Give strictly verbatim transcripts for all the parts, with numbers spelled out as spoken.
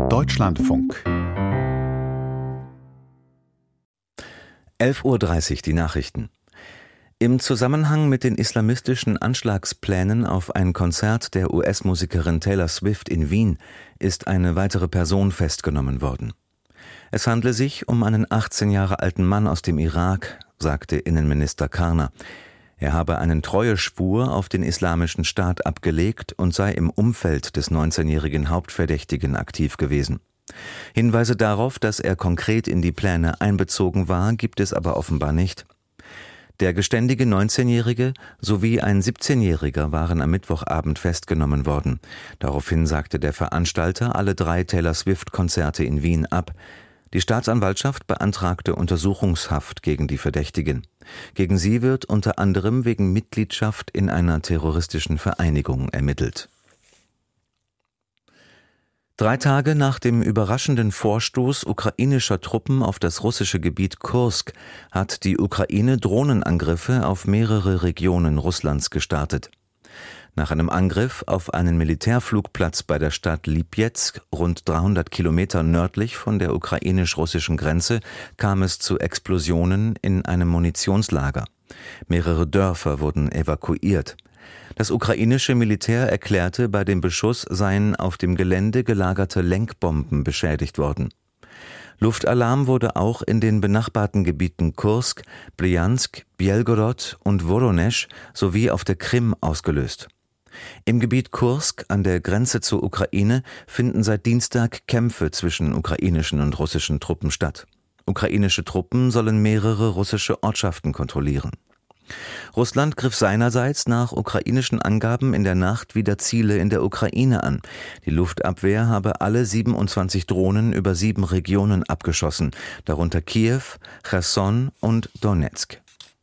Deutschlandfunk. elf Uhr dreißig, die Nachrichten. Im Zusammenhang mit den islamistischen Anschlagsplänen auf ein Konzert der U S-Musikerin Taylor Swift in Wien ist eine weitere Person festgenommen worden. Es handle sich um einen achtzehn Jahre alten Mann aus dem Irak, sagte Innenminister Karner. Er habe einen Treueschwur auf den Islamischen Staat abgelegt und sei im Umfeld des neunzehnjährigen Hauptverdächtigen aktiv gewesen. Hinweise darauf, dass er konkret in die Pläne einbezogen war, gibt es aber offenbar nicht. Der geständige neunzehnjährige sowie ein siebzehnjähriger waren am Mittwochabend festgenommen worden. Daraufhin sagte der Veranstalter alle drei Taylor Swift-Konzerte in Wien ab. Die Staatsanwaltschaft beantragte Untersuchungshaft gegen die Verdächtigen. Gegen sie wird unter anderem wegen Mitgliedschaft in einer terroristischen Vereinigung ermittelt. Drei Tage nach dem überraschenden Vorstoß ukrainischer Truppen auf das russische Gebiet Kursk hat die Ukraine Drohnenangriffe auf mehrere Regionen Russlands gestartet. Nach einem Angriff auf einen Militärflugplatz bei der Stadt Lipezk, rund dreihundert Kilometer nördlich von der ukrainisch-russischen Grenze, kam es zu Explosionen in einem Munitionslager. Mehrere Dörfer wurden evakuiert. Das ukrainische Militär erklärte, bei dem Beschuss seien auf dem Gelände gelagerte Lenkbomben beschädigt worden. Luftalarm wurde auch in den benachbarten Gebieten Kursk, Bryansk, Belgorod und Woronesch sowie auf der Krim ausgelöst. Im Gebiet Kursk an der Grenze zur Ukraine finden seit Dienstag Kämpfe zwischen ukrainischen und russischen Truppen statt. Ukrainische Truppen sollen mehrere russische Ortschaften kontrollieren. Russland griff seinerseits nach ukrainischen Angaben in der Nacht wieder Ziele in der Ukraine an. Die Luftabwehr habe alle siebenundzwanzig Drohnen über sieben Regionen abgeschossen, darunter Kiew, Cherson und Donetsk.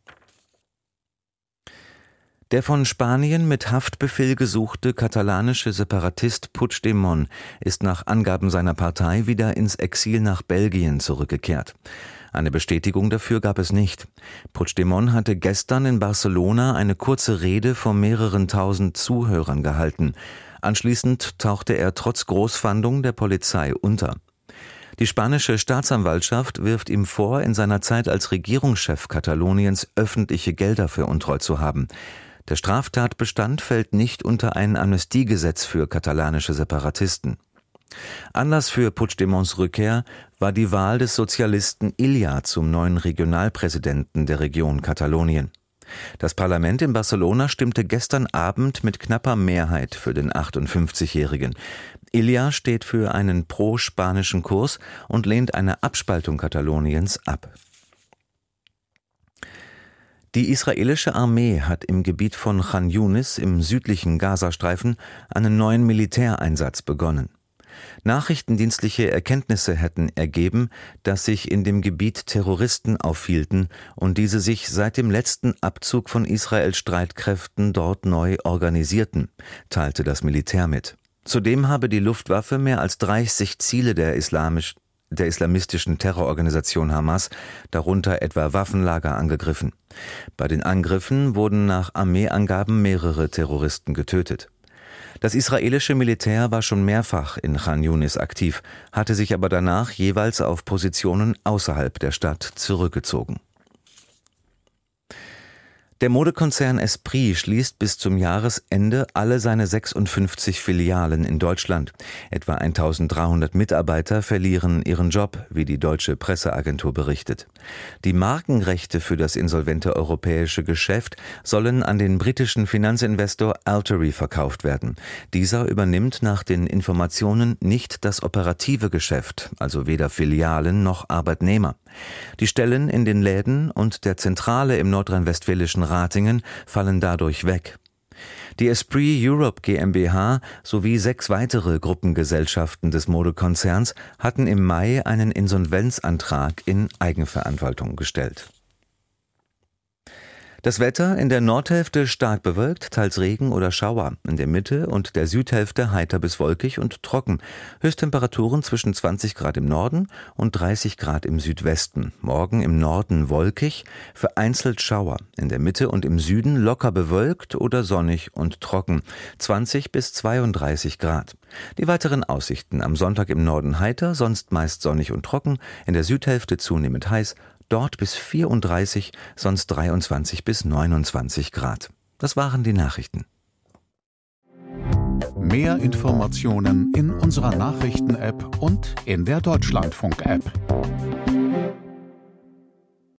Der von Spanien mit Haftbefehl gesuchte katalanische Separatist Puigdemont ist nach Angaben seiner Partei wieder ins Exil nach Belgien zurückgekehrt. Eine Bestätigung dafür gab es nicht. Puigdemont hatte gestern in Barcelona eine kurze Rede vor mehreren tausend Zuhörern gehalten. Anschließend tauchte er trotz Großfahndung der Polizei unter. Die spanische Staatsanwaltschaft wirft ihm vor, in seiner Zeit als Regierungschef Kataloniens öffentliche Gelder veruntreut zu haben. Der Straftatbestand fällt nicht unter ein Amnestiegesetz für katalanische Separatisten. Anlass für Puigdemonts Rückkehr war die Wahl des Sozialisten Illa zum neuen Regionalpräsidenten der Region Katalonien. Das Parlament in Barcelona stimmte gestern Abend mit knapper Mehrheit für den achtundfünfzigjährigen. Illa steht für einen pro-spanischen Kurs und lehnt eine Abspaltung Kataloniens ab. Die israelische Armee hat im Gebiet von Chan Yunis im südlichen Gazastreifen einen neuen Militäreinsatz begonnen. Nachrichtendienstliche Erkenntnisse hätten ergeben, dass sich in dem Gebiet Terroristen aufhielten und diese sich seit dem letzten Abzug von Israels Streitkräften dort neu organisierten, teilte das Militär mit. Zudem habe die Luftwaffe mehr als dreißig Ziele der islamisch, der islamistischen Terrororganisation Hamas, darunter etwa Waffenlager, angegriffen. Bei den Angriffen wurden nach Armeeangaben mehrere Terroristen getötet. Das israelische Militär war schon mehrfach in Chan Yunis aktiv, hatte sich aber danach jeweils auf Positionen außerhalb der Stadt zurückgezogen. Der Modekonzern Esprit schließt bis zum Jahresende alle seine sechsundfünfzig Filialen in Deutschland. Etwa eintausenddreihundert Mitarbeiter verlieren ihren Job, wie die deutsche Presseagentur berichtet. Die Markenrechte für das insolvente europäische Geschäft sollen an den britischen Finanzinvestor Altery verkauft werden. Dieser übernimmt nach den Informationen nicht das operative Geschäft, also weder Filialen noch Arbeitnehmer. Die Stellen in den Läden und der Zentrale im nordrhein-westfälischen Ratingen fallen dadurch weg. Die Esprit Europe GmbH sowie sechs weitere Gruppengesellschaften des Modekonzerns hatten im Mai einen Insolvenzantrag in Eigenverantwortung gestellt. Das Wetter: in der Nordhälfte stark bewölkt, teils Regen oder Schauer. In der Mitte und der Südhälfte heiter bis wolkig und trocken. Höchsttemperaturen zwischen zwanzig Grad im Norden und dreißig Grad im Südwesten. Morgen im Norden wolkig, vereinzelt Schauer. In der Mitte und im Süden locker bewölkt oder sonnig und trocken. zwanzig bis zweiunddreißig Grad. Die weiteren Aussichten: am Sonntag im Norden heiter, sonst meist sonnig und trocken. In der Südhälfte zunehmend heiß. Dort bis vierunddreißig, sonst dreiundzwanzig bis neunundzwanzig Grad. Das waren die Nachrichten. Mehr Informationen in unserer Nachrichten-App und in der Deutschlandfunk-App.